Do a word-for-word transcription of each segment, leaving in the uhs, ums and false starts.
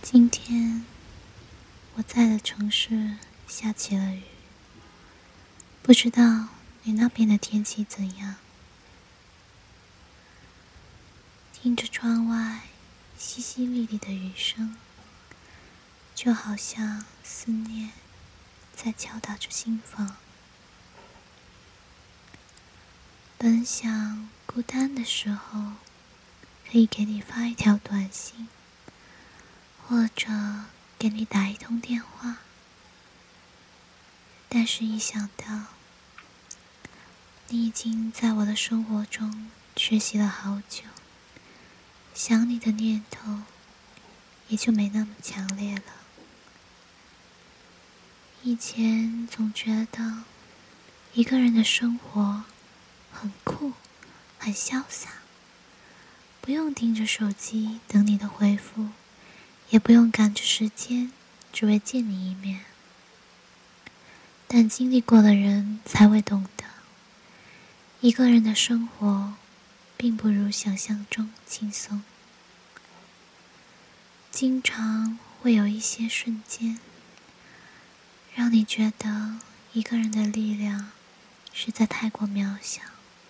今天我在的城市下起了雨，不知道你那边的天气怎样？听着窗外淅淅沥沥的雨声，就好像思念在敲打着心房。本想孤单的时候可以给你发一条短信，或者给你打一通电话，但是一想到你已经在我的生活中缺席了好久，想你的念头也就没那么强烈了。以前总觉得一个人的生活很酷，很潇洒，不用盯着手机等你的回复，也不用赶着时间只为见你一面。但经历过的人才会懂得，一个人的生活并不如想象中轻松。经常会有一些瞬间，让你觉得一个人的力量实在太过渺小。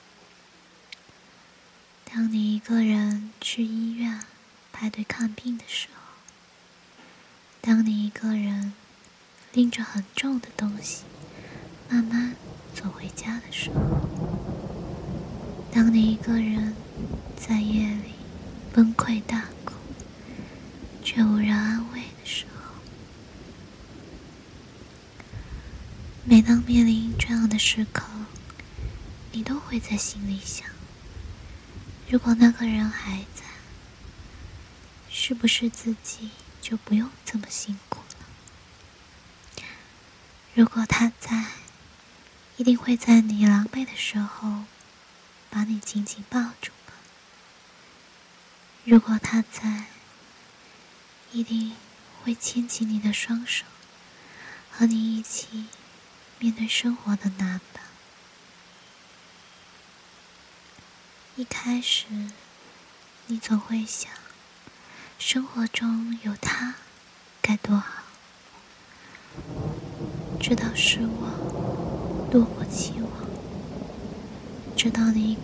当你一个人去医院排队看病的时候，当你一个人拎着很重的东西慢慢走回家的时候，当你一个人在夜里崩溃大哭却无人安慰的时候，每当面临这样的时刻，你都会在心里想，如果那个人还在，是不是自己就不用这么辛苦了？如果他在，一定会在你狼狈的时候把你紧紧抱住吧。如果他在，一定会牵起你的双手，和你一起面对生活的难吧。一开始你总会想，生活中有他该多好，知道失望多过期望，知道你一